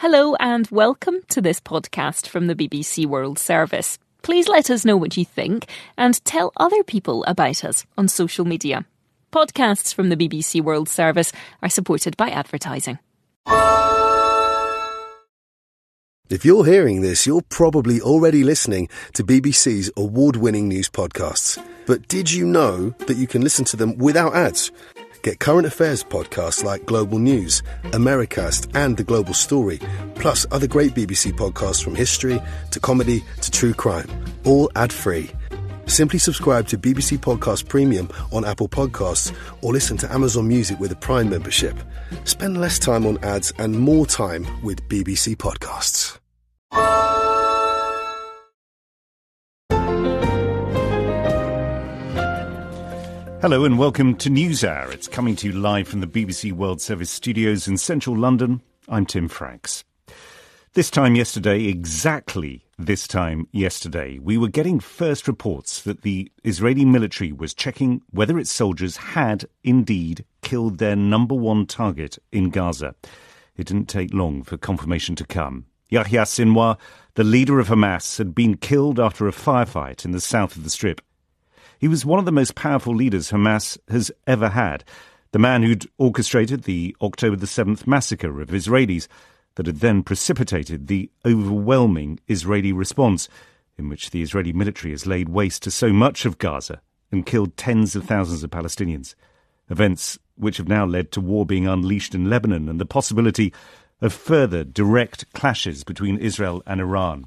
Hello and welcome to this podcast from the BBC World Service. Please let us know what you think and tell other people about us on social media. Podcasts from the BBC World Service are supported by advertising. If you're hearing this, you're probably already listening to BBC's award-winning news podcasts. But did you know that you can listen to them without ads? Get current affairs podcasts like Global News, Americast and The Global Story, plus other great BBC podcasts from history to comedy to true crime, all ad-free. Simply subscribe to BBC Podcast Premium on Apple Podcasts or listen to Amazon Music with a Prime membership. Spend less time on ads and more time with BBC Podcasts. Hello and welcome to NewsHour. It's coming to you live from the BBC World Service studios in central London. I'm Tim Franks. This time yesterday, exactly this time yesterday, we were getting first reports that the Israeli military was checking whether its soldiers had indeed killed their number one target in Gaza. It didn't take long for confirmation to come. Yahya Sinwar, the leader of Hamas, had been killed after a firefight in the south of the Strip. He was one of the most powerful leaders Hamas has ever had, the man who'd orchestrated the October the 7th massacre of Israelis that had then precipitated the overwhelming Israeli response, in which the Israeli military has laid waste to so much of Gaza and killed tens of thousands of Palestinians. Events which have now led to war being unleashed in Lebanon and the possibility of further direct clashes between Israel and Iran.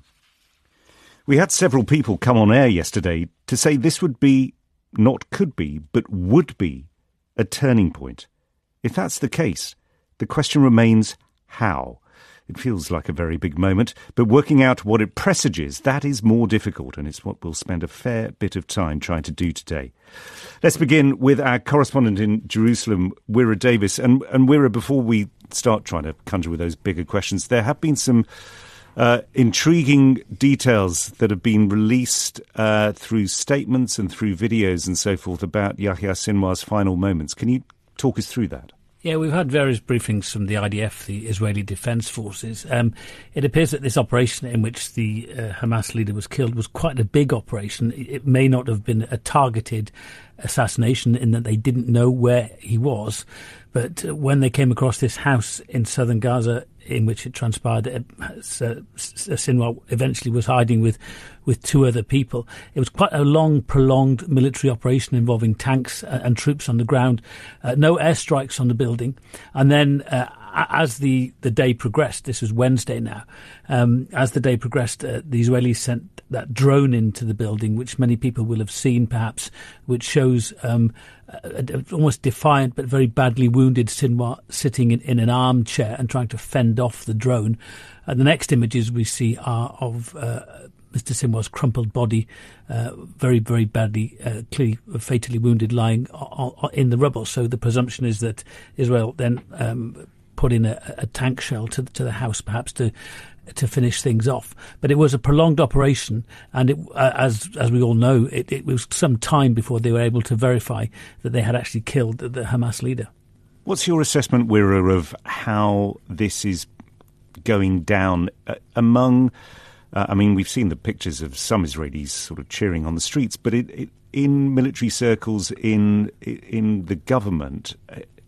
We had several people come on air yesterday to say this would be, not could be, but would be, a turning point. If that's the case, the question remains how. It feels like a very big moment, but working out what it presages, that is more difficult, and it's what we'll spend a fair bit of time trying to do today. Let's begin with our correspondent in Jerusalem, Wira Davis. And Wira, before we start trying to conjure with those bigger questions, there have been some intriguing details that have been released through statements and through videos and so forth about Yahya Sinwar's final moments. Can you talk us through that? Yeah, we've had various briefings from the IDF, the Israeli Defense Forces. It appears that this operation in which the Hamas leader was killed was quite a big operation. It may not have been a targeted assassination in that they didn't know where he was. But when they came across this house in southern Gaza, in which it transpired that Sinwar eventually was hiding with two other people, it was quite a long, prolonged military operation involving tanks and troops on the ground, no airstrikes on the building. And then as the day progressed, this was Wednesday now, as the day progressed, the Israelis sent that drone into the building, which many people will have seen perhaps, which shows almost defiant but very badly wounded Sinwar sitting in an armchair and trying to fend off the drone. The next images we see are of Mr. Sinwar's crumpled body, very, very badly, clearly fatally wounded, lying in the rubble. So the presumption is that Israel then put in a tank shell to the house, perhaps to finish things off. But it was a prolonged operation, and it, as we all know, it was some time before they were able to verify that they had actually killed the Hamas leader. What's your assessment, Wira, of how this is going down among... we've seen the pictures of some Israelis sort of cheering on the streets, but in military circles, in the government,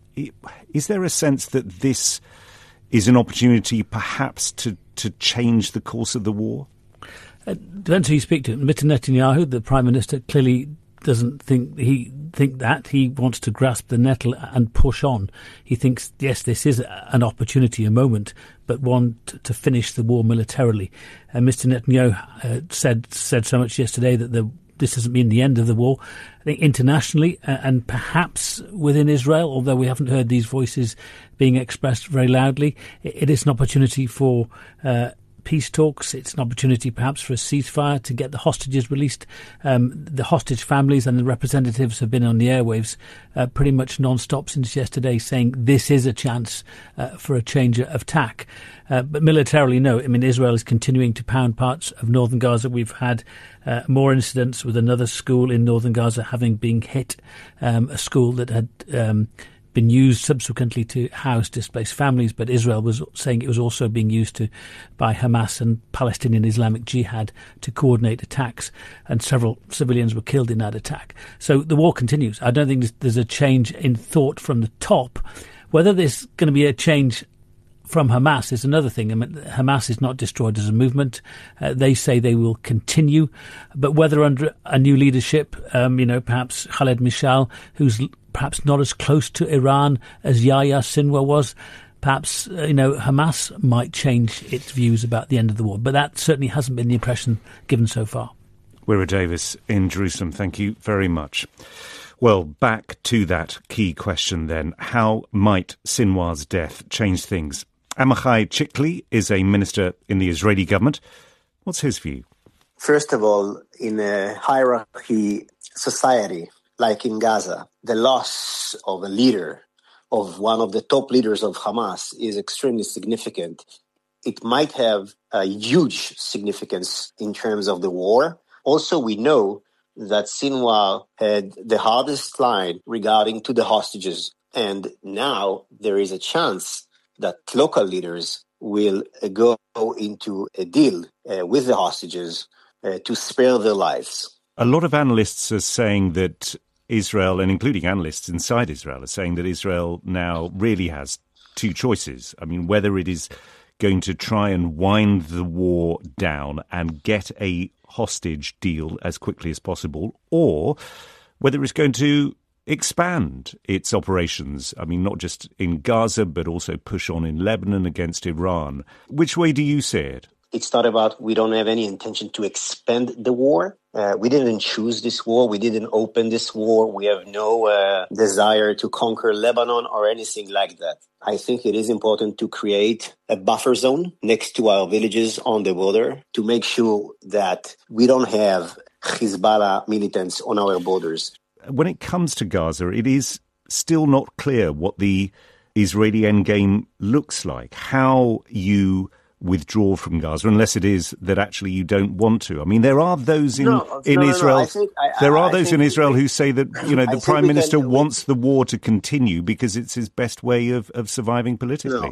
is there a sense that this is an opportunity perhaps to change the course of the war? Depends who you speak to. Mr. Netanyahu, the Prime Minister, clearly doesn't think that. He wants to grasp the nettle and push on. He thinks, yes, this is an opportunity, a moment, but one to finish the war militarily. And Mr. Netanyahu said so much yesterday that this doesn't mean the end of the war. I think internationally and perhaps within Israel, although we haven't heard these voices being expressed very loudly, it is an opportunity for peace talks. It's an opportunity perhaps for a ceasefire to get the hostages released. The hostage families and the representatives have been on the airwaves pretty much non-stop since yesterday, saying this is a chance for a change of tack. But militarily, no. I mean, Israel is continuing to pound parts of northern Gaza. We've had more incidents with another school in northern Gaza having been hit, a school that had been used subsequently to house displaced families, but Israel was saying it was also being used by Hamas and Palestinian Islamic Jihad to coordinate attacks, and several civilians were killed in that attack. So the war continues. I don't think there's a change in thought from the top. Whether there's going to be a change from Hamas is another thing. I mean, Hamas is not destroyed as a movement. They say they will continue, but whether under a new leadership, perhaps Khaled Mishal, who's perhaps not as close to Iran as Yahya Sinwar was, perhaps Hamas might change its views about the end of the war. But that certainly hasn't been the impression given so far. Wira Davis in Jerusalem, thank you very much. Well, back to that key question then. How might Sinwar's death change things? Amichai Chikli is a minister in the Israeli government. What's his view? First of all, in a hierarchy society like in Gaza, the loss of a leader, of one of the top leaders of Hamas, is extremely significant. It might have a huge significance in terms of the war. Also, we know that Sinwar had the hardest line regarding to the hostages. And now there is a chance that local leaders will go into a deal with the hostages to spare their lives. A lot of analysts are saying that Israel, and including analysts inside Israel, are saying that Israel now really has two choices. I mean, whether it is going to try and wind the war down and get a hostage deal as quickly as possible, or whether it's going to expand its operations. I mean, not just in Gaza, but also push on in Lebanon against Iran. Which way do you see it? It's not about, we don't have any intention to expand the war. We didn't choose this war. We didn't open this war. We have no desire to conquer Lebanon or anything like that. I think it is important to create a buffer zone next to our villages on the border to make sure that we don't have Hezbollah militants on our borders. When it comes to Gaza, it is still not clear what the Israeli endgame looks like, how you withdraw from Gaza, unless it is that actually you don't want to. I mean, there are those in Israel. There are those in Israel who say that the Prime Minister wants the war to continue because it's his best way of surviving politically.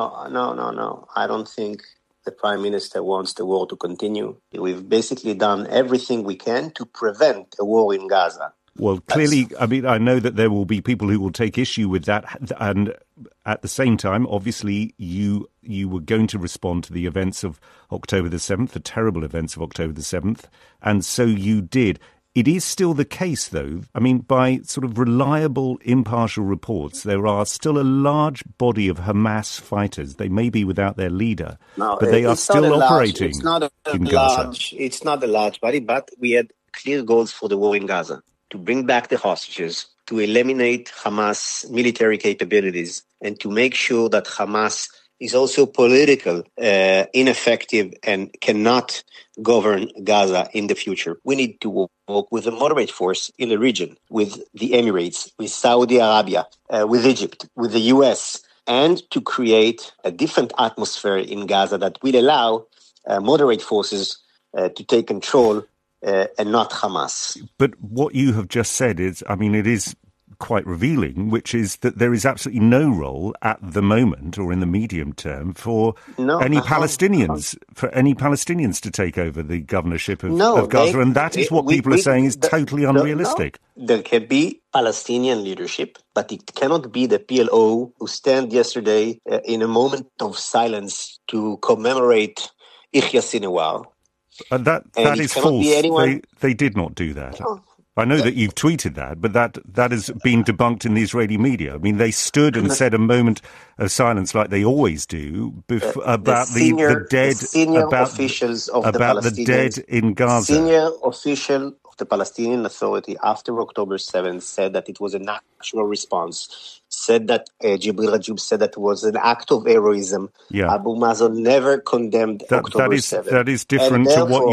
No. I don't think the Prime Minister wants the war to continue. We've basically done everything we can to prevent a war in Gaza. Well, clearly, I mean, I know that there will be people who will take issue with that. And at the same time, obviously, you were going to respond to the events of October the 7th, the terrible events of October the 7th. And so you did. It is still the case, though. I mean, by sort of reliable, impartial reports, there are still a large body of Hamas fighters. They may be without their leader, but they are still operating in Gaza. It's not a large body, but we had clear goals for the war in Gaza: to bring back the hostages, to eliminate Hamas military capabilities, and to make sure that Hamas is also political, ineffective, and cannot govern Gaza in the future. We need to work with a moderate force in the region, with the Emirates, with Saudi Arabia, with Egypt, with the US, and to create a different atmosphere in Gaza that will allow moderate forces to take control and not Hamas. But what you have just said is, I mean, it is quite revealing, which is that there is absolutely no role at the moment or in the medium term for any Palestinians to take over the governorship of Gaza. And that is what people are saying is totally unrealistic. There can be Palestinian leadership, but it cannot be the PLO who stand yesterday in a moment of silence to commemorate Yahya Sinwar. That is false. They did not do that. Oh. I know that you've tweeted that, but that has been debunked in the Israeli media. I mean, they stood and said a moment of silence, like they always do, about the dead, about officials of about the dead in Gaza. Senior official of the Palestinian Authority after October 7th said that it was a natural response. Said that Jibril Rajoub said that it was an act of heroism. Yeah. Abu Mazen never condemned October 7th. That is different to what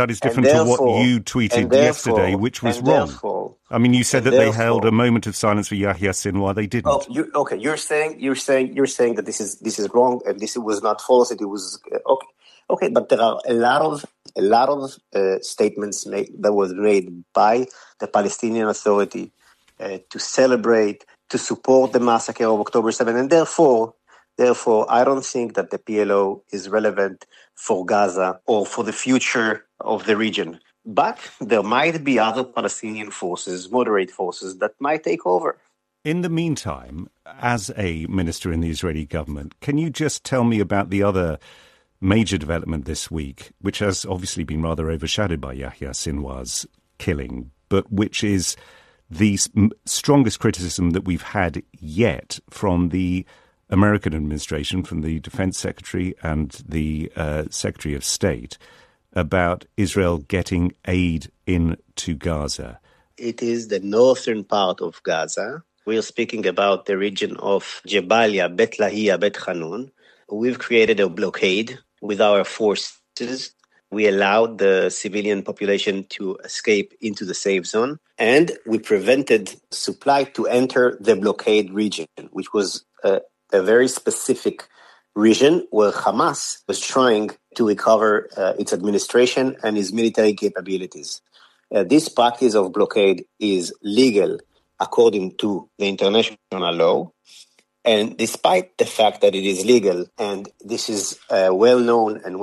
you tweeted yesterday, which was wrong. I mean, you said that they held a moment of silence for Yahya Sinwar. They didn't. Oh, you're saying that this is wrong and this was not false. It was okay. But there are a lot of statements that was made by the Palestinian Authority to celebrate to support the massacre of October 7. And therefore, I don't think that the PLO is relevant for Gaza or for the future of the region. But there might be other Palestinian forces, moderate forces, that might take over. In the meantime, as a minister in the Israeli government, can you just tell me about the other major development this week, which has obviously been rather overshadowed by Yahya Sinwar's killing, but which is the strongest criticism that we've had yet from the American administration, from the Defense Secretary and the Secretary of State, about Israel getting aid into Gaza? It is the northern part of Gaza. We're speaking about the region of Jabalia, Bet Lahia, Bet Hanun. We've created a blockade with our forces. We allowed the civilian population to escape into the safe zone, and we prevented supply to enter the blockade region, which was a very specific region where Hamas was trying to recover its administration and its military capabilities. This practice of blockade is legal according to the international law. And despite the fact that it is legal, and this is a well-known and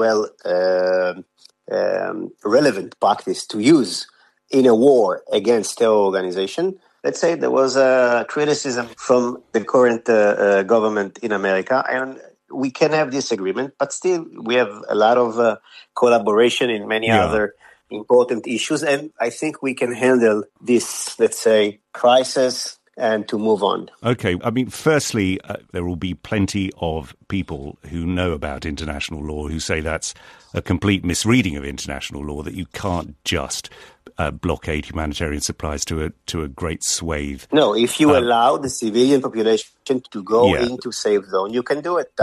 relevant practice to use in a war against terror organization, let's say there was a criticism from the current government in America, and we can have disagreement, but still we have a lot of collaboration in many other important issues, and I think we can handle this, let's say, crisis and to move on. Okay. I mean, firstly, there will be plenty of people who know about international law who say that's a complete misreading of international law, that you can't just blockade humanitarian supplies to a great swathe. No, if you allow the civilian population to go into safe zone, you can do it.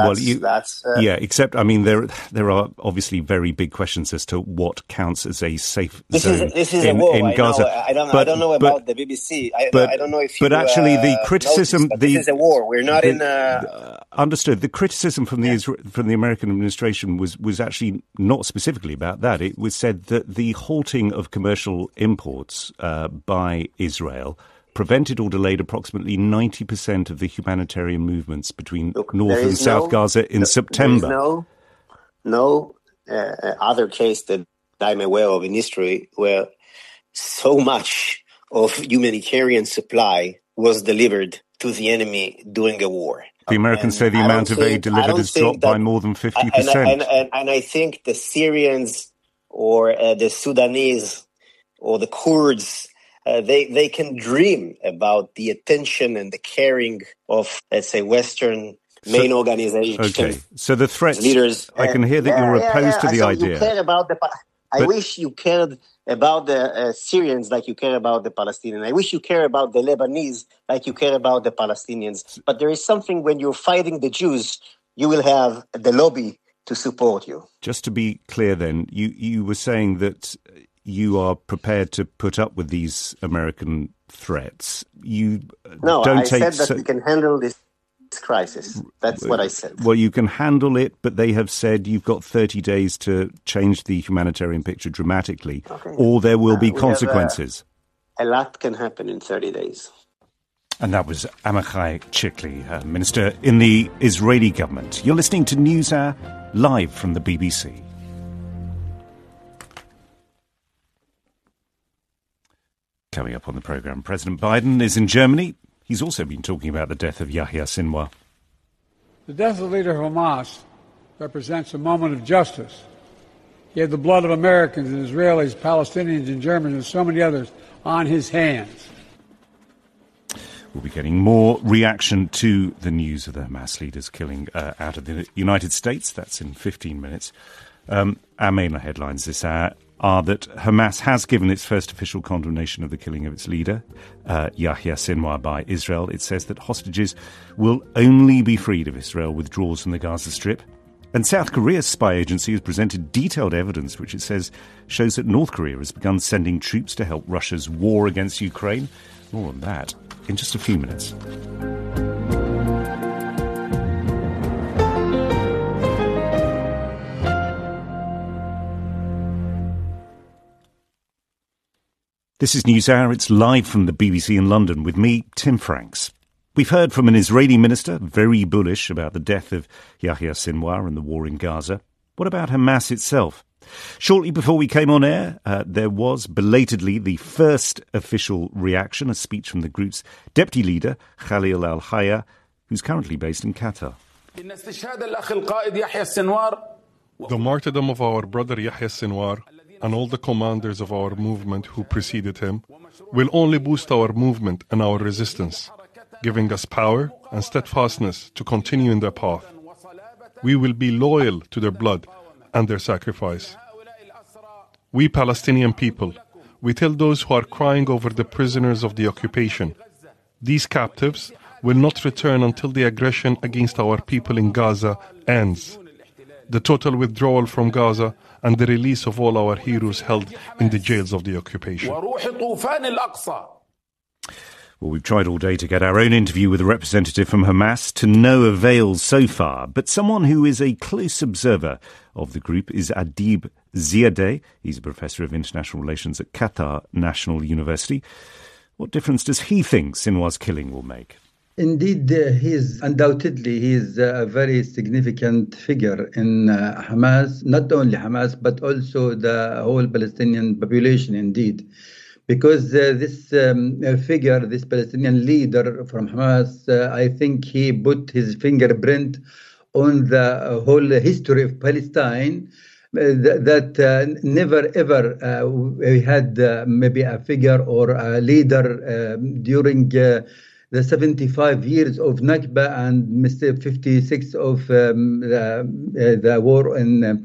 Except, I mean, there are obviously very big questions as to what counts as a safe zone. This is a war in Gaza. I don't know about the BBC. I don't know if you. But actually, the criticism. This is a war. We're not in. Understood. The criticism from the American administration was actually not specifically about that. It was said that the halting of commercial imports by Israel prevented or delayed approximately 90% of the humanitarian movements between North and South Gaza in September. There is no other case that I'm aware of in history where so much of humanitarian supply was delivered to the enemy during a war. The Americans say the amount of aid delivered has dropped by more than 50%. And I think the Syrians or the Sudanese or the Kurds, they can dream about the attention and the caring of, let's say, Western main organizations. Okay, so the threats, leaders. I can hear that you're opposed to the idea. You care about I wish you cared about the Syrians like you care about the Palestinians. I wish you care about the Lebanese like you care about the Palestinians. But there is something when you're fighting the Jews, you will have the lobby to support you. Just to be clear then, you were saying that you are prepared to put up with these American threats. I said that we can handle this crisis. That's what I said. Well, you can handle it, but they have said you've got 30 days to change the humanitarian picture dramatically, or there will be consequences. A lot can happen in 30 days. And that was Amichai Chikli, minister in the Israeli government. You're listening to NewsHour, live from the BBC. Coming up on the programme, President Biden is in Germany. He's also been talking about the death of Yahya Sinwar. The death of the leader of Hamas represents a moment of justice. He had the blood of Americans and Israelis, Palestinians and Germans and so many others on his hands. We'll be getting more reaction to the news of the Hamas leaders killing out of the United States. That's in 15 minutes. Our main headlines this hour are that Hamas has given its first official condemnation of the killing of its leader, Yahya Sinwar, by Israel. It says that hostages will only be freed if Israel withdraws from the Gaza Strip. And South Korea's spy agency has presented detailed evidence which it says shows that North Korea has begun sending troops to help Russia's war against Ukraine. More on that in just a few minutes. This is NewsHour. It's live from the BBC in London with me, Tim Franks. We've heard from an Israeli minister, very bullish about the death of Yahya Sinwar and the war in Gaza. What about Hamas itself? Shortly before we came on air, there was belatedly the first official reaction, a speech from the group's deputy leader, Khalil al-Hayya, who's currently based in Qatar. The martyrdom of our brother Yahya Sinwar and all the commanders of our movement who preceded him will only boost our movement and our resistance, giving us power and steadfastness to continue in their path. We will be loyal to their blood and their sacrifice. We Palestinian people, we tell those who are crying over the prisoners of the occupation, these captives will not return until the aggression against our people in Gaza ends. The total withdrawal from Gaza and the release of all our heroes held in the jails of the occupation. Well, we've tried all day to get our own interview with a representative from Hamas, to no avail so far. But someone who is a close observer of the group is Adib Ziadeh. He's a professor of international relations at Qatar National University. What difference does he think Sinwar's killing will make? Indeed, he is a very significant figure in Hamas, not only Hamas, but also the whole Palestinian population, indeed. Because this figure, this Palestinian leader from Hamas, I think he put his fingerprint on the whole history of Palestine, that never ever we had maybe a figure or a leader during the 75 years of Nakba and 56 of the war in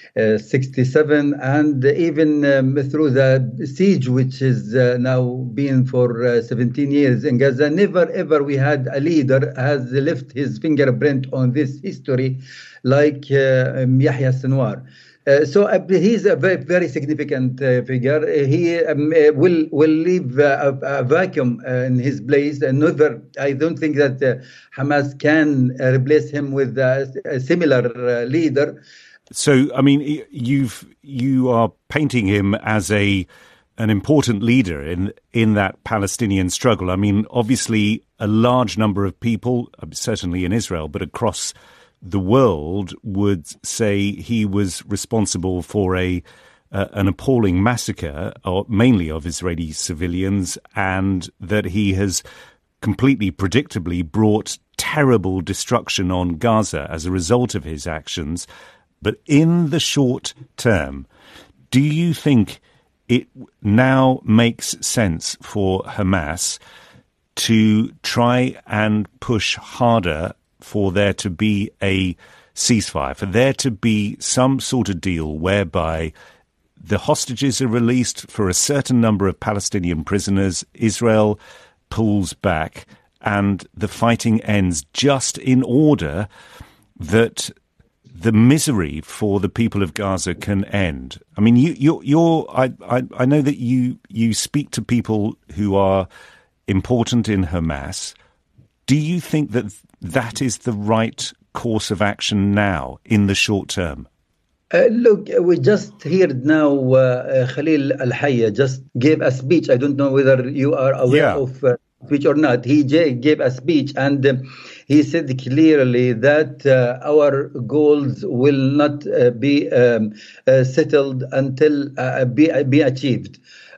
67, and even through the siege, which is now been for 17 years in Gaza. Never ever we had a leader has left his fingerprint on this history like Yahya Sinwar. So he's a very, very significant figure. He will leave a vacuum in his place, and never. I don't think that Hamas can replace him with a similar leader. So, I mean, you are painting him as an important leader in that Palestinian struggle. I mean, obviously, a large number of people, certainly in Israel, but across the world, would say he was responsible for an appalling massacre, mainly of Israeli civilians, and that he has completely predictably brought terrible destruction on Gaza as a result of his actions. But in the short term, do you think it now makes sense for Hamas to try and push harder for there to be a ceasefire, for there to be some sort of deal whereby the hostages are released for a certain number of Palestinian prisoners, Israel pulls back, and the fighting ends, just in order that the misery for the people of Gaza can end? I mean, I know that you speak to people who are important in Hamas. Do you think that is the right course of action now in the short term? Look, we just heard now Khalil al-Hayya just gave a speech. I don't know whether you are aware of speech or not. He gave a speech, and he said clearly that our goals will not be settled until be achieved.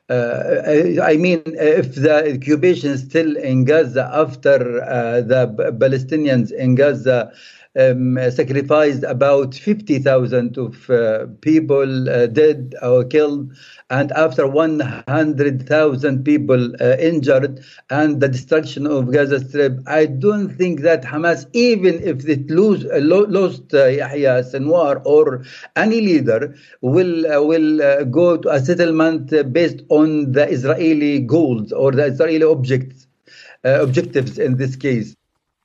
I mean, if the occupation is still in Gaza after the Palestinians in Gaza sacrificed about 50,000 of people dead or killed, and after 100,000 people injured, and the destruction of Gaza Strip, I don't think that Hamas, even if it lost Yahya Sinwar or any leader, will go to a settlement based on the Israeli goals or the Israeli objectives in this case.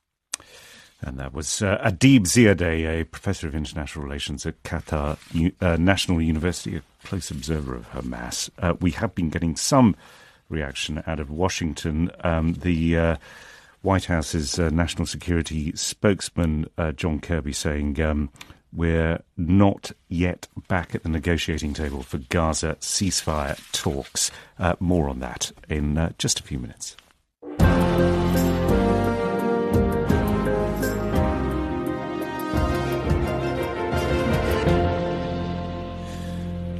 And that was Adib Ziadeh, a professor of international relations at Qatar National University, a close observer of Hamas. We have been getting some reaction out of Washington. The White House's national security spokesman, John Kirby, saying we're not yet back at the negotiating table for Gaza ceasefire talks. More on that in just a few minutes.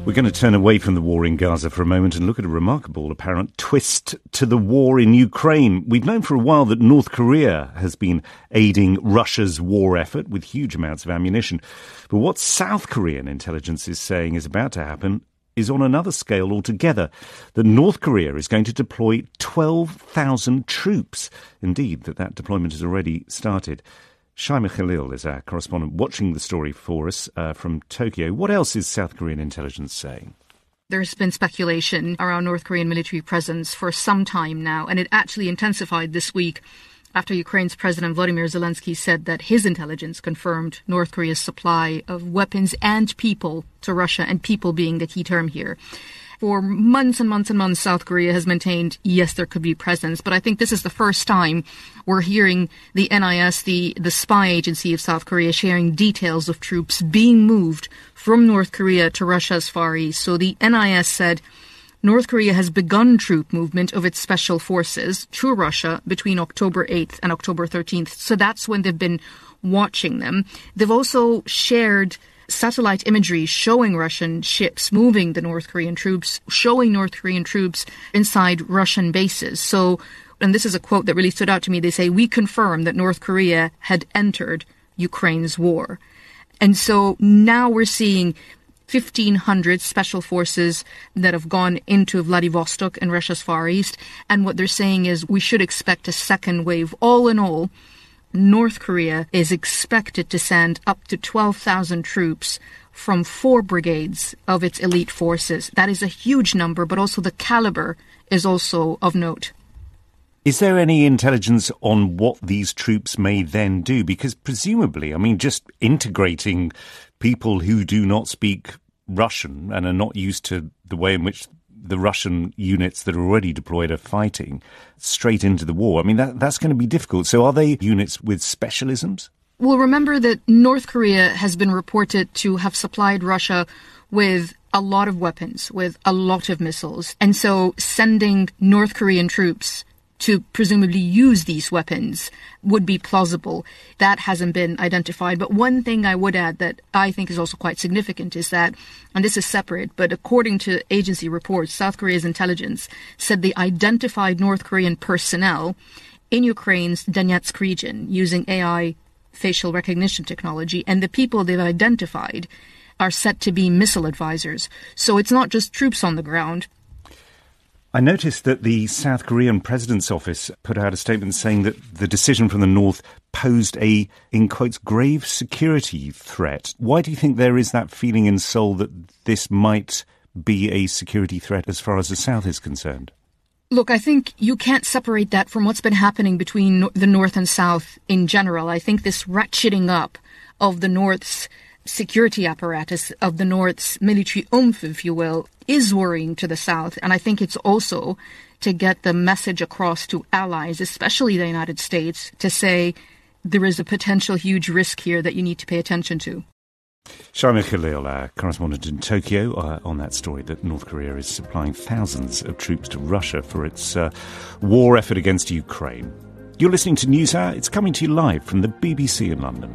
We're going to turn away from the war in Gaza for a moment and look at a remarkable apparent twist to the war in Ukraine. We've known for a while that North Korea has been aiding Russia's war effort with huge amounts of ammunition. But what South Korean intelligence is saying is about to happen is on another scale altogether, that North Korea is going to deploy 12,000 troops. Indeed, that deployment has already started. Shaima Khalil is our correspondent watching the story for us from Tokyo. What else is South Korean intelligence saying? There's been speculation around North Korean military presence for some time now, and it actually intensified this week after Ukraine's President Volodymyr Zelensky said that his intelligence confirmed North Korea's supply of weapons and people to Russia, and people being the key term here. For months and months and months, South Korea has maintained, yes, there could be presence. But I think this is the first time we're hearing the NIS, the spy agency of South Korea, sharing details of troops being moved from North Korea to Russia's Far East. So the NIS said North Korea has begun troop movement of its special forces to Russia between October 8th and October 13th. So that's when they've been watching them. They've also shared satellite imagery showing Russian ships moving the North Korean troops, showing North Korean troops inside Russian bases. So, and this is a quote that really stood out to me, they say, "We confirm that North Korea had entered Ukraine's war." And so now we're seeing 1,500 special forces that have gone into Vladivostok in Russia's Far East. And what they're saying is we should expect a second wave. All in all, North Korea is expected to send up to 12,000 troops from 4 brigades of its elite forces. That is a huge number, but also the caliber is also of note. Is there any intelligence on what these troops may then do? Because presumably, I mean, just integrating people who do not speak Russian and are not used to the way in which the Russian units that are already deployed are fighting straight into the war. I mean, that's going to be difficult. So are they units with specialisms? Well, remember that North Korea has been reported to have supplied Russia with a lot of weapons, with a lot of missiles. And so sending North Korean troops to presumably use these weapons would be plausible. That hasn't been identified. But one thing I would add that I think is also quite significant is that, and this is separate, but according to agency reports, South Korea's intelligence said they identified North Korean personnel in Ukraine's Donetsk region using AI facial recognition technology, and the people they've identified are set to be missile advisors. So it's not just troops on the ground. I noticed that the South Korean president's office put out a statement saying that the decision from the North posed a, in quotes, grave security threat. Why do you think there is that feeling in Seoul that this might be a security threat as far as the South is concerned? Look, I think you can't separate that from what's been happening between the North and South in general. I think this ratcheting up of the North's security apparatus, of the North's military oomph, if you will, is worrying to the South. And I think it's also to get the message across to allies, especially the United States, to say there is a potential huge risk here that you need to pay attention to. Shaima Khalil, our correspondent in Tokyo, on that story that North Korea is supplying thousands of troops to Russia for its war effort against Ukraine. You're listening to NewsHour. It's coming to you live from the BBC in London.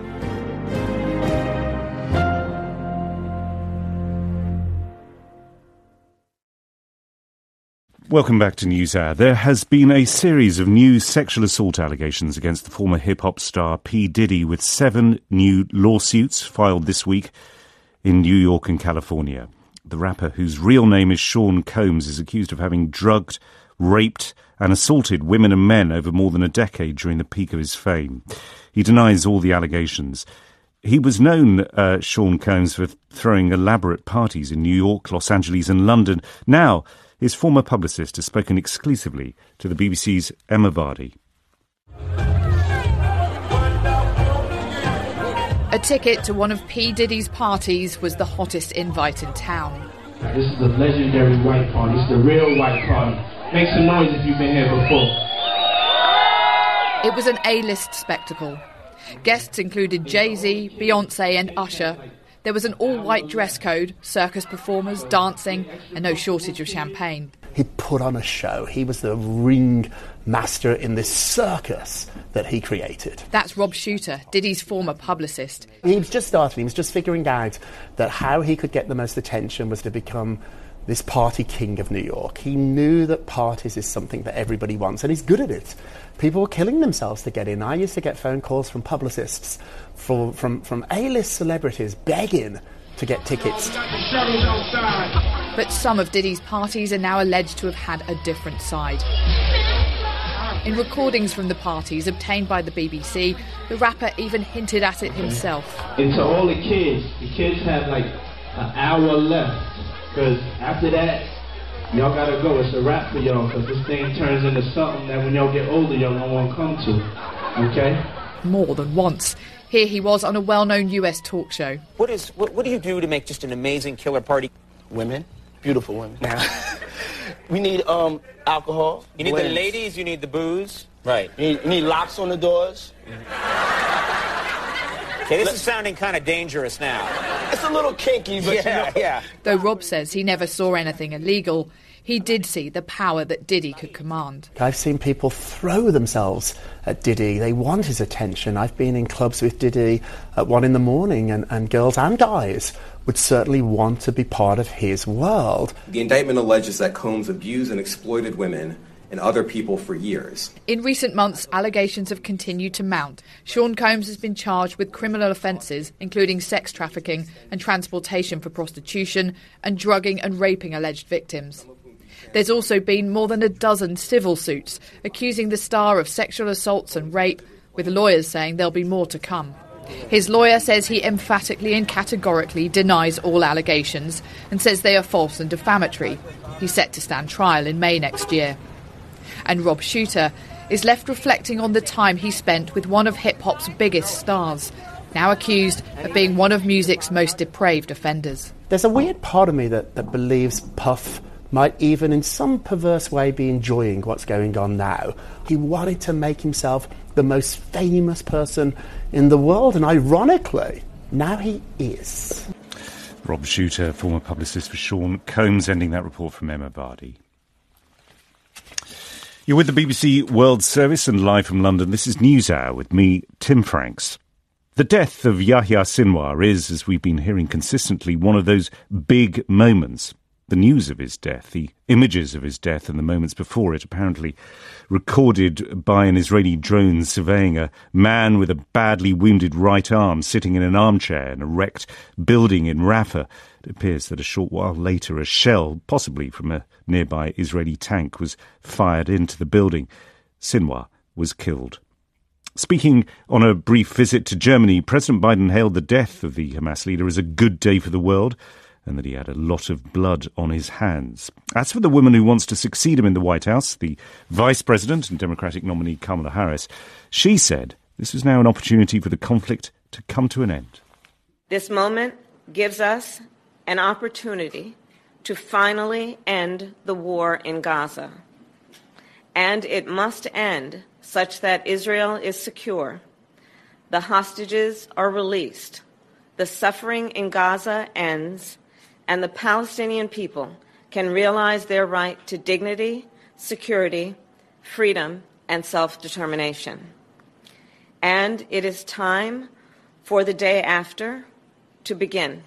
Welcome back to NewsHour. There has been a series of new sexual assault allegations against the former hip-hop star P. Diddy, with 7 new lawsuits filed this week in New York and California. The rapper, whose real name is Sean Combs, is accused of having drugged, raped and assaulted women and men over more than a decade during the peak of his fame. He denies all the allegations. He was known, Sean Combs, for throwing elaborate parties in New York, Los Angeles and London. Now, his former publicist has spoken exclusively to the BBC's Emma Vardy. A ticket to one of P. Diddy's parties was the hottest invite in town. This is the legendary white party. It's the real white party. Make some noise if you've been here before. It was an A-list spectacle. Guests included Jay-Z, Beyonce and Usher. There was an all-white dress code, circus performers, dancing, and no shortage of champagne. He put on a show. He was the ring master in this circus that he created. That's Rob Shuter, Diddy's former publicist. He was just starting. He was just figuring out that how he could get the most attention was to become this party king of New York. He knew that parties is something that everybody wants, and he's good at it. People were killing themselves to get in. I used to get phone calls from publicists, from A-list celebrities begging to get tickets. But some of Diddy's parties are now alleged to have had a different side. In recordings from the parties obtained by the BBC, the rapper even hinted at it himself. And to all the kids have like an hour left, because after that, y'all gotta go. It's a wrap for y'all, because this thing turns into something that when y'all get older, y'all don't want to come to, okay? More than once. Here he was on a well-known US talk show. What do you do to make just an amazing killer party? Women, beautiful women. We need alcohol. You need the ladies, you need the booze. Right. You need locks on the doors. Okay, this is sounding kind of dangerous now. It's a little kinky, but yeah. Though Rob says he never saw anything illegal, he did see the power that Diddy could command. I've seen people throw themselves at Diddy. They want his attention. I've been in clubs with Diddy at 1 a.m, and girls and guys would certainly want to be part of his world. The indictment alleges that Combs abused and exploited women and other people for years. In recent months, allegations have continued to mount. Sean Combs has been charged with criminal offences, including sex trafficking and transportation for prostitution, and drugging and raping alleged victims. There's also been more than a dozen civil suits accusing the star of sexual assaults and rape, with lawyers saying there'll be more to come. His lawyer says he emphatically and categorically denies all allegations and says they are false and defamatory. He's set to stand trial in May next year. And Rob Shuter is left reflecting on the time he spent with one of hip-hop's biggest stars, now accused of being one of music's most depraved offenders. There's a weird part of me that believes Puff might even in some perverse way be enjoying what's going on now. He wanted to make himself the most famous person in the world, and ironically, now he is. Rob Shuter, former publicist for Sean Combs, ending that report from Emma Vardy. You're with the BBC World Service and live from London. This is NewsHour with me, Tim Franks. The death of Yahya Sinwar is, as we've been hearing consistently, one of those big moments. The news of his death, the images of his death and the moments before it, apparently recorded by an Israeli drone surveying a man with a badly wounded right arm sitting in an armchair in a wrecked building in Rafah. It appears that a short while later a shell, possibly from a nearby Israeli tank, was fired into the building. Sinwar was killed. Speaking on a brief visit to Germany, President Biden hailed the death of the Hamas leader as a good day for the world, and that he had a lot of blood on his hands. As for the woman who wants to succeed him in the White House, the Vice President and Democratic nominee Kamala Harris, she said this was now an opportunity for the conflict to come to an end. This moment gives us an opportunity to finally end the war in Gaza. And it must end such that Israel is secure, the hostages are released, the suffering in Gaza ends, and the Palestinian people can realize their right to dignity, security, freedom, and self-determination. And it is time for the day after to begin,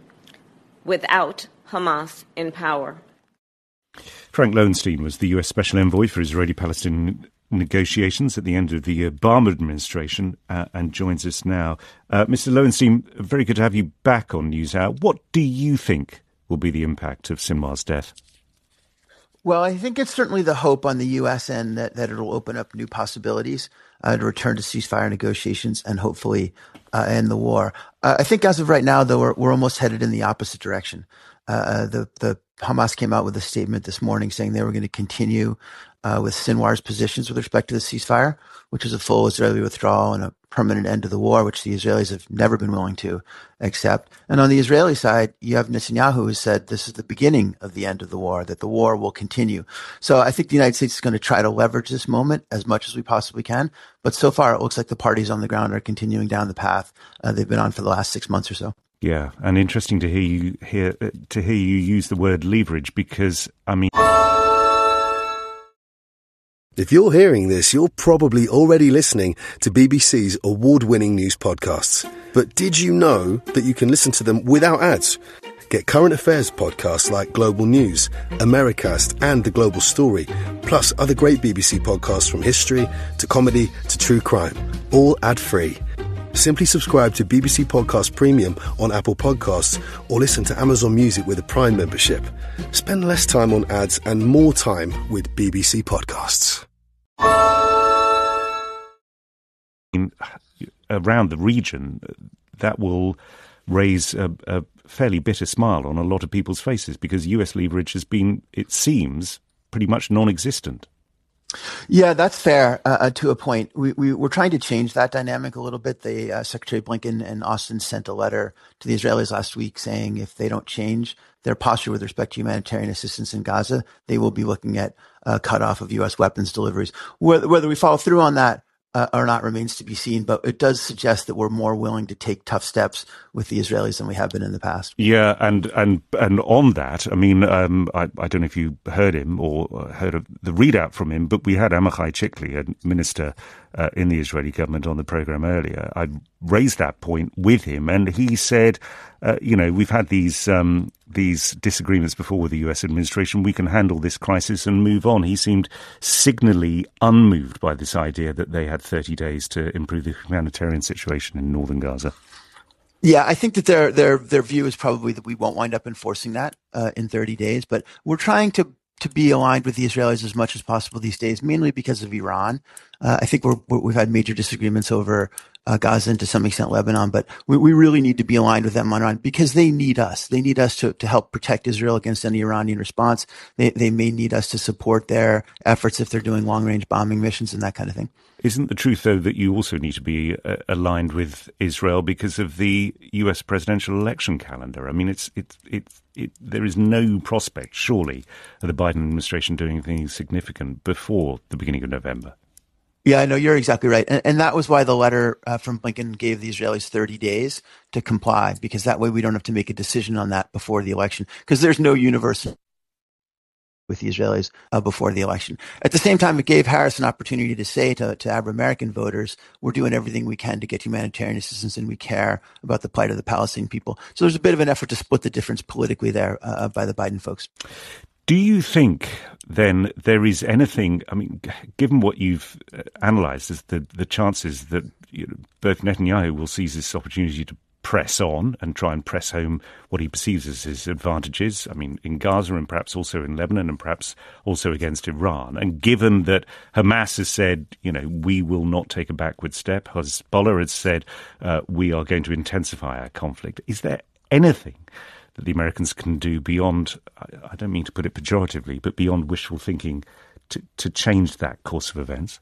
without Hamas in power. Frank Lowenstein was the US Special Envoy for Israeli-Palestinian negotiations at the end of the Obama administration and joins us now. Mr. Lowenstein, very good to have you back on NewsHour. What do you think will be the impact of Sinwar's death? Well, I think it's certainly the hope on the U.S. end that it'll open up new possibilities to return to ceasefire negotiations and hopefully end the war. I think as of right now, though, we're almost headed in the opposite direction. The Hamas came out with a statement this morning saying they were going to continue with Sinwar's positions with respect to the ceasefire, which is a full Israeli withdrawal and a permanent end to the war, which the Israelis have never been willing to accept. And on the Israeli side, you have Netanyahu who said this is the beginning of the end of the war, that the war will continue. So I think the United States is going to try to leverage this moment as much as we possibly can. But so far, it looks like the parties on the ground are continuing down the path they've been on for the last 6 months or so. Yeah, and interesting to hear you use the word leverage, because, I mean... If you're hearing this, you're probably already listening to BBC's award-winning news podcasts. But did you know that you can listen to them without ads? Get current affairs podcasts like Global News, Americast and The Global Story, plus other great BBC podcasts from history to comedy to true crime, all ad-free. Simply subscribe to BBC Podcast Premium on Apple Podcasts or listen to Amazon Music with a Prime membership. Spend less time on ads and more time with BBC Podcasts. Around the region, that will raise a fairly bitter smile on a lot of people's faces, because US leverage has been, it seems, pretty much non-existent. Yeah, that's fair to a point. We're trying to change that dynamic a little bit. The Secretary Blinken and Austin sent a letter to the Israelis last week saying if they don't change their posture with respect to humanitarian assistance in Gaza, they will be looking at cutoff of U.S. weapons deliveries. Whether we follow through on that or not remains to be seen, but it does suggest that we're more willing to take tough steps with the Israelis than we have been in the past. Yeah, and on that, I mean, I don't know if you heard him or heard of the readout from him, but we had Amichai Chikli, a minister in the Israeli government, on the programme earlier. I raised that point with him, and he said, we've had these disagreements before with the US administration. We can handle this crisis and move on. He seemed signally unmoved by this idea that they had 30 days to improve the humanitarian situation in northern Gaza. Yeah, I think that their view is probably that we won't wind up enforcing that in 30 days. But we're trying to be aligned with the Israelis as much as possible these days, mainly because of Iran. I think we've had major disagreements over Gaza and to some extent Lebanon, but we really need to be aligned with them on Iran because they need us. They need us to help protect Israel against any Iranian response. They may need us to support their efforts if they're doing long-range bombing missions and that kind of thing. Isn't the truth, though, that you also need to be aligned with Israel because of the US presidential election calendar? I mean, there is no prospect, surely, of the Biden administration doing anything significant before the beginning of November. Yeah, I know, you're exactly right. And that was why the letter from Blinken gave the Israelis 30 days to comply, because that way we don't have to make a decision on that before the election, because there's no universal with the Israelis before the election. At the same time, it gave Harris an opportunity to say to Arab-American voters, we're doing everything we can to get humanitarian assistance and we care about the plight of the Palestinian people. So there's a bit of an effort to split the difference politically there by the Biden folks. Do you think, then, there is anything, I mean, given what you've analysed as the chances that both Netanyahu will seize this opportunity to press on and try and press home what he perceives as his advantages, I mean, in Gaza and perhaps also in Lebanon and perhaps also against Iran, and given that Hamas has said, we will not take a backward step, Hezbollah has said, we are going to intensify our conflict, is there anything that the Americans can do beyond, I don't mean to put it pejoratively, but beyond wishful thinking to change that course of events?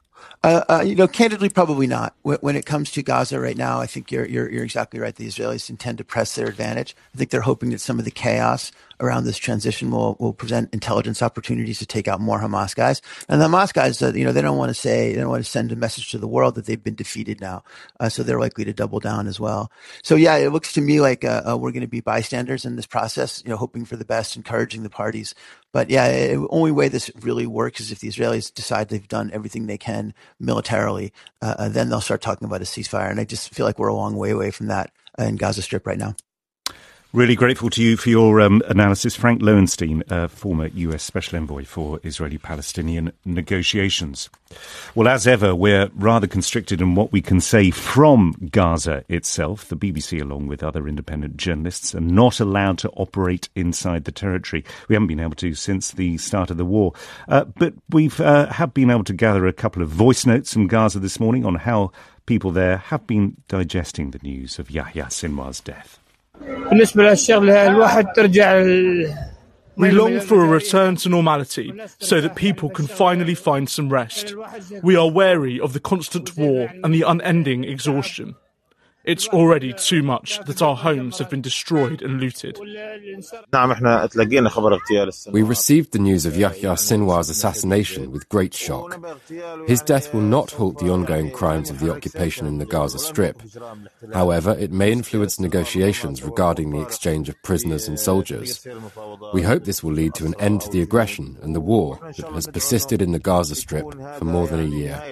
Candidly, probably not. When it comes to Gaza right now, I think you're exactly right. The Israelis intend to press their advantage. I think they're hoping that some of the chaos around this transition will present intelligence opportunities to take out more Hamas guys. And the Hamas guys, they don't want to send a message to the world that they've been defeated now. So they're likely to double down as well. So yeah, it looks to me like we're going to be bystanders in this process, hoping for the best, encouraging the parties. But yeah, the only way this really works is if the Israelis decide they've done everything they can militarily, then they'll start talking about a ceasefire. And I just feel like we're a long way away from that in Gaza Strip right now. Really grateful to you for your analysis. Frank Lowenstein, former US Special Envoy for Israeli-Palestinian negotiations. Well, as ever, we're rather constricted in what we can say from Gaza itself. The BBC, along with other independent journalists, are not allowed to operate inside the territory. We haven't been able to since the start of the war. But we've have been able to gather a couple of voice notes from Gaza this morning on how people there have been digesting the news of Yahya Sinwar's death. We long for a return to normality so that people can finally find some rest. We are wary of the constant war and the unending exhaustion. It's already too much that our homes have been destroyed and looted. We received the news of Yahya Sinwar's assassination with great shock. His death will not halt the ongoing crimes of the occupation in the Gaza Strip. However, it may influence negotiations regarding the exchange of prisoners and soldiers. We hope this will lead to an end to the aggression and the war that has persisted in the Gaza Strip for more than a year.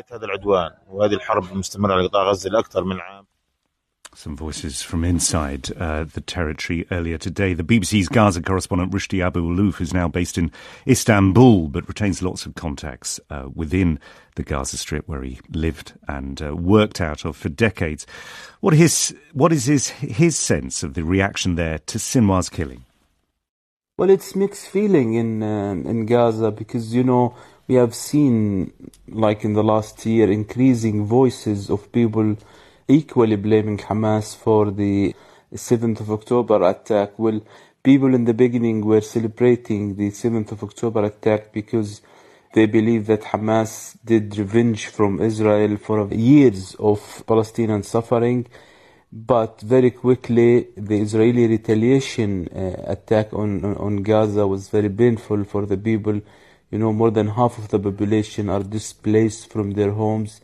Some voices from inside the territory earlier today. The BBC's Gaza correspondent Rushdie Abu-Alouf, who's now based in Istanbul but retains lots of contacts within the Gaza Strip where he lived and worked out of for decades. What is his sense of the reaction there to Sinwar's killing? Well, it's mixed feeling in Gaza because, we have seen, like in the last year, increasing voices of people equally blaming Hamas for the 7th of October attack. Well, people in the beginning were celebrating the 7th of October attack because they believe that Hamas did revenge from Israel for years of Palestinian suffering. But very quickly, the Israeli retaliation attack on Gaza was very painful for the people. More than half of the population are displaced from their homes.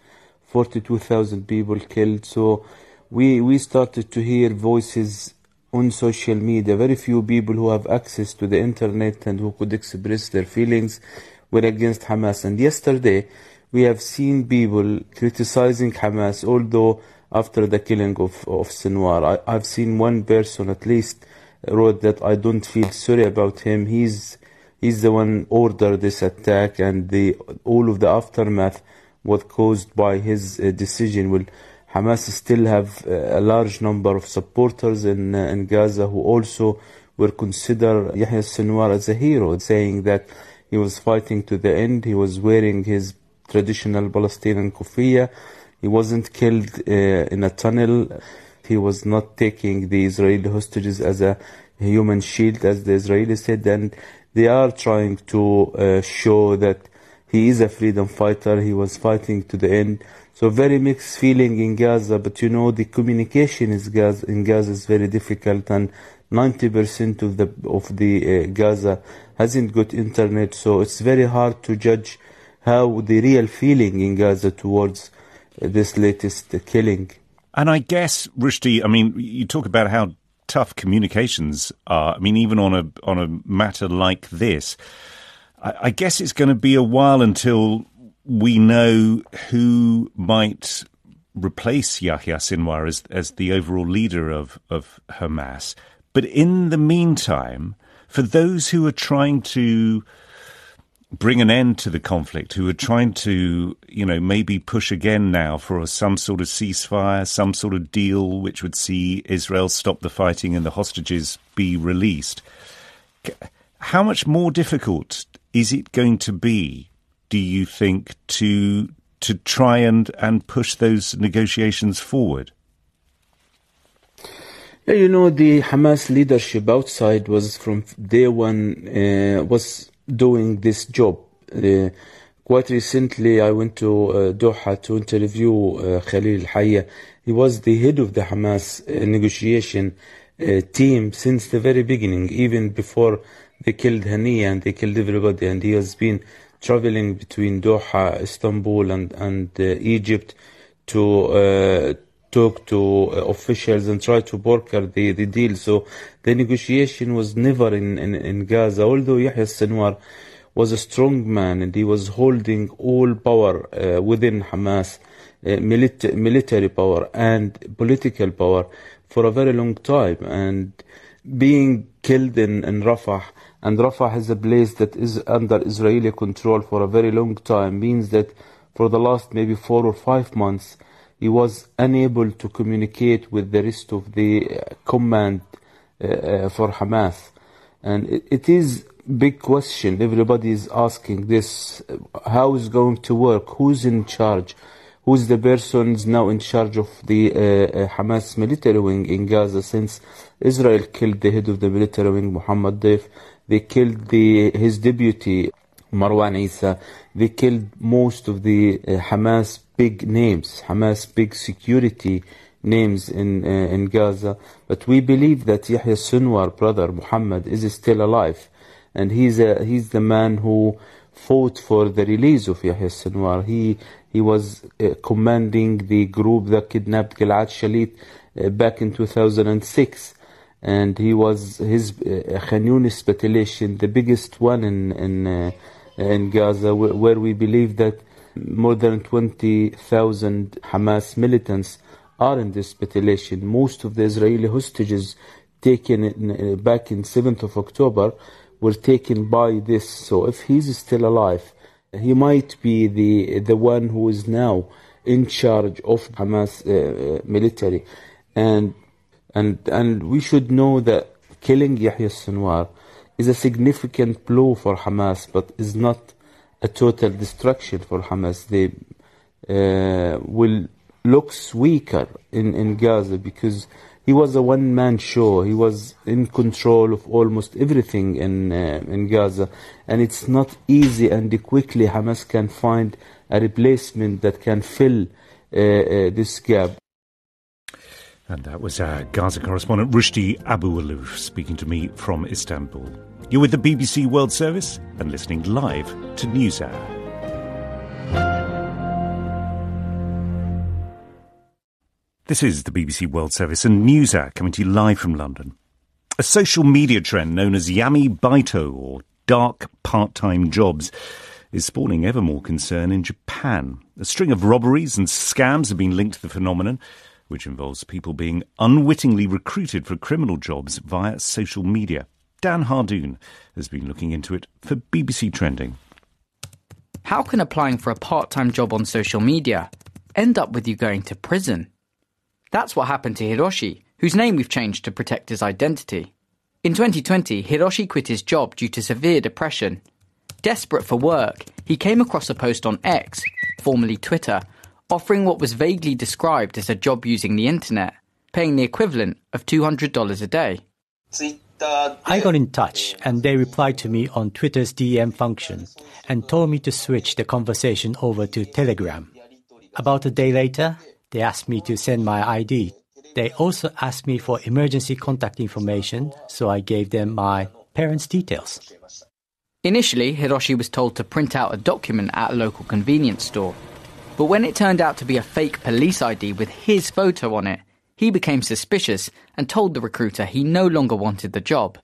42,000 people killed. So we started to hear voices on social media. Very few people who have access to the internet and who could express their feelings were against Hamas. And yesterday, we have seen people criticizing Hamas, although after the killing of Sinwar. I've seen one person at least wrote that I don't feel sorry about him. He's the one ordered this attack, and all of the aftermath was caused by his decision. Well, Hamas still have a large number of supporters in Gaza who also were consider Yahya Sinwar as a hero, saying that he was fighting to the end. He was wearing his traditional Palestinian kufiya. He wasn't killed in a tunnel. He was not taking the Israeli hostages as a human shield, as the Israelis said. And they are trying to show that he is a freedom fighter. He was fighting to the end. So very mixed feeling in Gaza. But the communication in Gaza is very difficult, and 90% of the Gaza hasn't got internet. So it's very hard to judge how the real feeling in Gaza towards this latest killing. And I guess, Rushdie, you talk about how tough communications are. Even on a matter like this, I guess it's going to be a while until we know who might replace Yahya Sinwar as the overall leader of Hamas. But in the meantime, for those who are trying to bring an end to the conflict, who are trying to, maybe push again now for some sort of ceasefire, some sort of deal which would see Israel stop the fighting and the hostages be released, how much more difficult is it going to be, do you think, to try and push those negotiations forward? The Hamas leadership outside was from day one was doing this job. Quite recently, I went to Doha to interview Khalil Hayya. He was the head of the Hamas negotiation team since the very beginning, even before they killed Haniya and they killed everybody. And he has been traveling between Doha, Istanbul, and Egypt to talk to officials and try to broker the deal. So the negotiation was never in Gaza, although Yahya Sinwar was a strong man and he was holding all power within Hamas, military power and political power for a very long time. And being killed in Rafah, and Rafah is a place that is under Israeli control for a very long time, means that for the last maybe 4 or 5 months, he was unable to communicate with the rest of the command for Hamas. And it is big question. Everybody is asking this. How is going to work? Who's in charge? Who's the persons now in charge of the Hamas military wing in Gaza, since Israel killed the head of the military wing, Muhammad Deif. They killed his deputy, Marwan Isa. They killed most of the Hamas big names, Hamas big security names in Gaza. But we believe that Yahya Sinwar, brother Muhammad, is still alive. And he's the man who fought for the release of Yahya Sinwar. He was commanding the group that kidnapped Gilad Shalit back in 2006. And he was his Khan Yunis battalion, the biggest one in Gaza, where we believe that more than 20,000 Hamas militants are in this battalion. Most of the Israeli hostages taken back in 7th of October were taken by this. So if he's still alive, he might be the one who is now in charge of Hamas military. And we should know that killing Yahya Sinwar is a significant blow for Hamas, but is not a total destruction for Hamas. They will look weaker in Gaza because he was a one-man show. He was in control of almost everything in Gaza. And it's not easy and quickly Hamas can find a replacement that can fill this gap. And that was our Gaza correspondent Rushdie Abu-Alouf speaking to me from Istanbul. You're with the BBC World Service and listening live to NewsHour. This is the BBC World Service and NewsHour coming to you live from London. A social media trend known as Yami Baito, or dark part-time jobs, is spawning ever more concern in Japan. A string of robberies and scams have been linked to the phenomenon, which involves people being unwittingly recruited for criminal jobs via social media. Dan Hardoon has been looking into it for BBC Trending. How can applying for a part-time job on social media end up with you going to prison? That's what happened to Hiroshi, whose name we've changed to protect his identity. In 2020, Hiroshi quit his job due to severe depression. Desperate for work, he came across a post on X, formerly Twitter, offering what was vaguely described as a job using the internet, paying the equivalent of $200 a day. I got in touch and they replied to me on Twitter's DM function and told me to switch the conversation over to Telegram. About a day later, they asked me to send my ID. They also asked me for emergency contact information, so I gave them my parents' details. Initially, Hiroshi was told to print out a document at a local convenience store. But when it turned out to be a fake police ID with his photo on it, he became suspicious and told the recruiter he no longer wanted the job.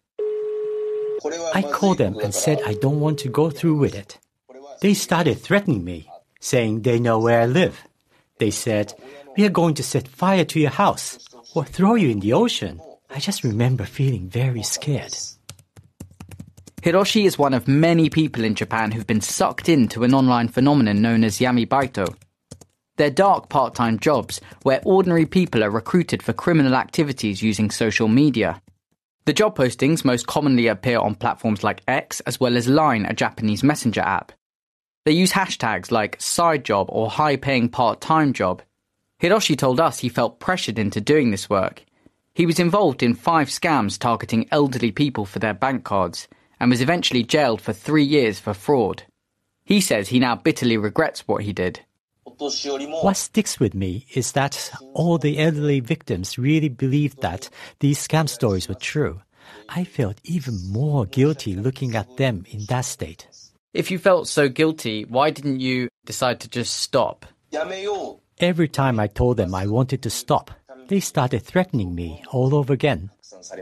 I called them and said I don't want to go through with it. They started threatening me, saying they know where I live. They said, "We are going to set fire to your house or throw you in the ocean." I just remember feeling very scared. Hiroshi is one of many people in Japan who've been sucked into an online phenomenon known as Yami Baito. They're dark part-time jobs where ordinary people are recruited for criminal activities using social media. The job postings most commonly appear on platforms like X as well as Line, a Japanese messenger app. They use hashtags like side job or high-paying part-time job. Hiroshi told us he felt pressured into doing this work. He was involved in 5 scams targeting elderly people for their bank cards and was eventually jailed for 3 years for fraud. He says he now bitterly regrets what he did. What sticks with me is that all the elderly victims really believed that these scam stories were true. I felt even more guilty looking at them in that state. If you felt so guilty, why didn't you decide to just stop? Every time I told them I wanted to stop, they started threatening me all over again.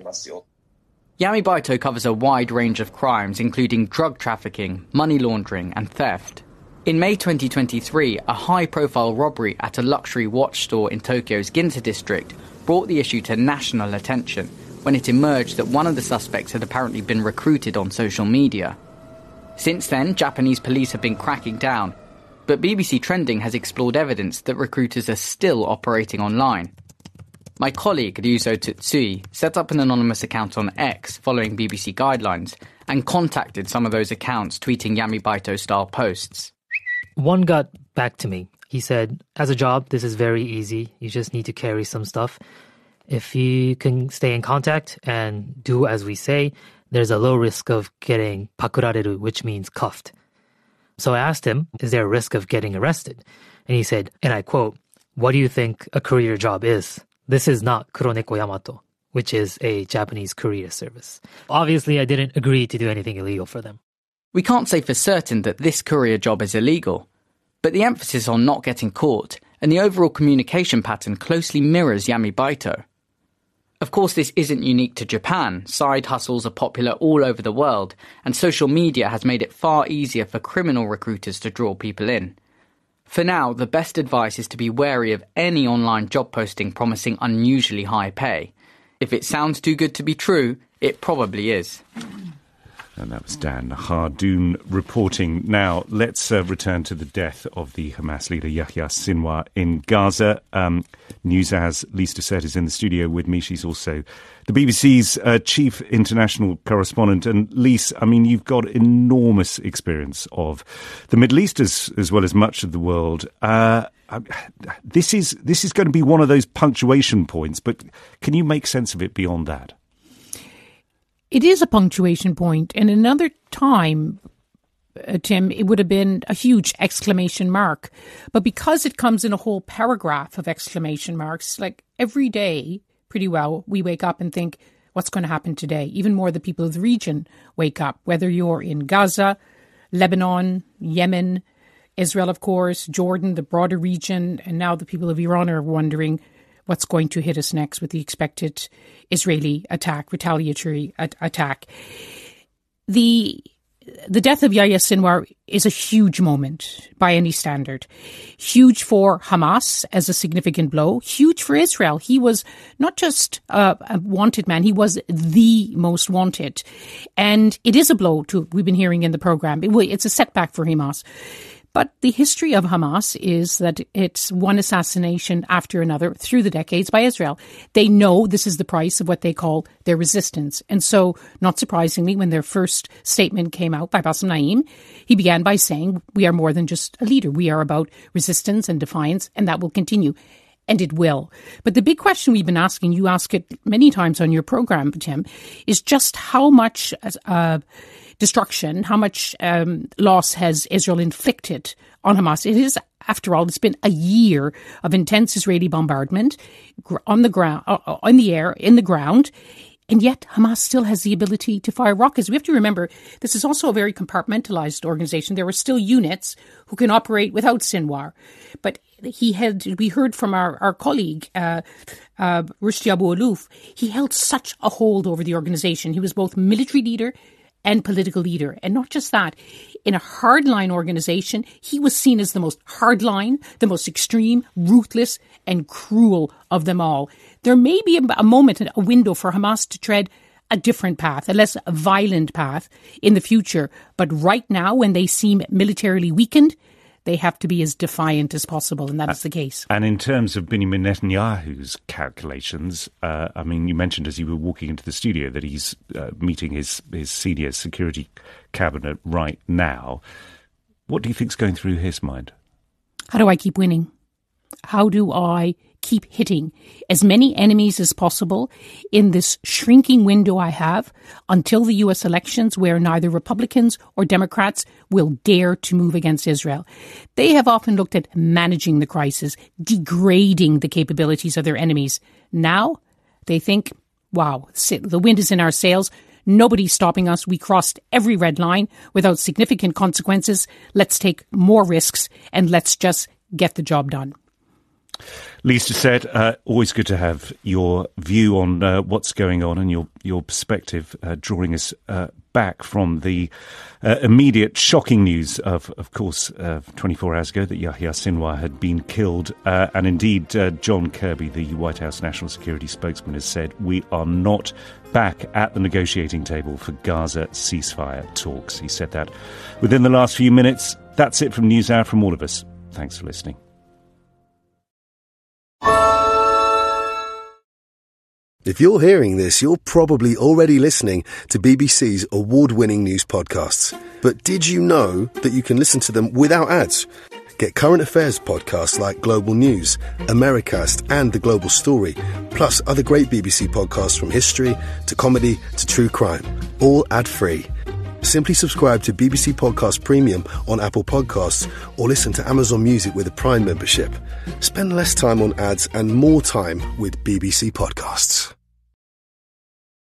Yami Baito covers a wide range of crimes, including drug trafficking, money laundering, and theft. In May 2023, a high-profile robbery at a luxury watch store in Tokyo's Ginza district brought the issue to national attention when it emerged that one of the suspects had apparently been recruited on social media. Since then, Japanese police have been cracking down, but BBC Trending has explored evidence that recruiters are still operating online. My colleague, Ryuzo Tsutsui, set up an anonymous account on X following BBC guidelines and contacted some of those accounts tweeting Yami Baito-style posts. One got back to me. He said, as a job, this is very easy. You just need to carry some stuff. If you can stay in contact and do as we say, there's a low risk of getting pakurareru, which means cuffed. So I asked him, is there a risk of getting arrested? And he said, and I quote, "What do you think a career job is?" This is not Kuroneko Yamato, which is a Japanese courier service. Obviously, I didn't agree to do anything illegal for them. We can't say for certain that this courier job is illegal, but the emphasis on not getting caught and the overall communication pattern closely mirrors Yami Baito. Of course, this isn't unique to Japan. Side hustles are popular all over the world, and social media has made it far easier for criminal recruiters to draw people in. For now, the best advice is to be wary of any online job posting promising unusually high pay. If it sounds too good to be true, it probably is. And that was Dan Hardoon reporting. Now, let's return to the death of the Hamas leader Yahya Sinwar in Gaza. Newshour's Lise Doucette is in the studio with me. She's also the BBC's chief international correspondent. And Lise, I mean, you've got enormous experience of the Middle East as well as much of the world. This is going to be one of those punctuation points, but can you make sense of it beyond that? It is a punctuation point. And another time, Tim, it would have been a huge exclamation mark. But because it comes in a whole paragraph of exclamation marks, like every day, pretty well, we wake up and think, what's going to happen today? Even more the people of the region wake up, whether you're in Gaza, Lebanon, Yemen, Israel, of course, Jordan, the broader region, and now the people of Iran are wondering what's going to hit us next with the expected Israeli attack, retaliatory attack. The death of Yahya Sinwar is a huge moment by any standard. Huge for Hamas as a significant blow. Huge for Israel. He was not just a wanted man, he was the most wanted. And it is a blow, too, we've been hearing in the program. It's a setback for Hamas. But the history of Hamas is that it's one assassination after another through the decades by Israel. They know this is the price of what they call their resistance. And so, not surprisingly, when their first statement came out by Bassem Naim, he began by saying, we are more than just a leader. We are about resistance and defiance, and that will continue. And it will. But the big question we've been asking, you ask it many times on your program, Tim, is just how much destruction, how much loss has Israel inflicted on Hamas? It is, after all, it's been a year of intense Israeli bombardment on the ground, on the air, in the ground. And yet Hamas still has the ability to fire rockets. We have to remember, this is also a very compartmentalized organization. There are still units who can operate without Sinwar. But we heard from our colleague, Rushdie Abu Alouf, he held such a hold over the organization. He was both military leader and political leader. And not just that, in a hardline organization, he was seen as the most hardline, the most extreme, ruthless and cruel of them all. There may be a moment, a window for Hamas to tread a different path, a less violent path in the future. But right now, when they seem militarily weakened, they have to be as defiant as possible, and that is the case. And in terms of Benjamin Netanyahu's calculations, I mean, you mentioned as you were walking into the studio that he's meeting his senior security cabinet right now. What do you think's going through his mind? How do I keep winning? How do I keep hitting as many enemies as possible in this shrinking window I have until the US elections, where neither Republicans or Democrats will dare to move against Israel? They have often looked at managing the crisis, degrading the capabilities of their enemies. Now they think, wow, the wind is in our sails. Nobody's stopping us. We crossed every red line without significant consequences. Let's take more risks and let's just get the job done. Lise Doucette, always good to have your view on what's going on and your perspective, drawing us back from the immediate shocking news of course, 24 hours ago that Yahya Sinwar had been killed. And indeed, John Kirby, the White House National Security spokesman, has said we are not back at the negotiating table for Gaza ceasefire talks. He said that within the last few minutes. That's it from NewsHour from all of us. Thanks for listening. If you're hearing this, you're probably already listening to BBC's award-winning news podcasts. But did you know that you can listen to them without ads? Get current affairs podcasts like Global News, Americast and The Global Story, plus other great BBC podcasts from history to comedy to true crime, all ad-free. Simply subscribe to BBC Podcast Premium on Apple Podcasts or listen to Amazon Music with a Prime membership. Spend less time on ads and more time with BBC Podcasts.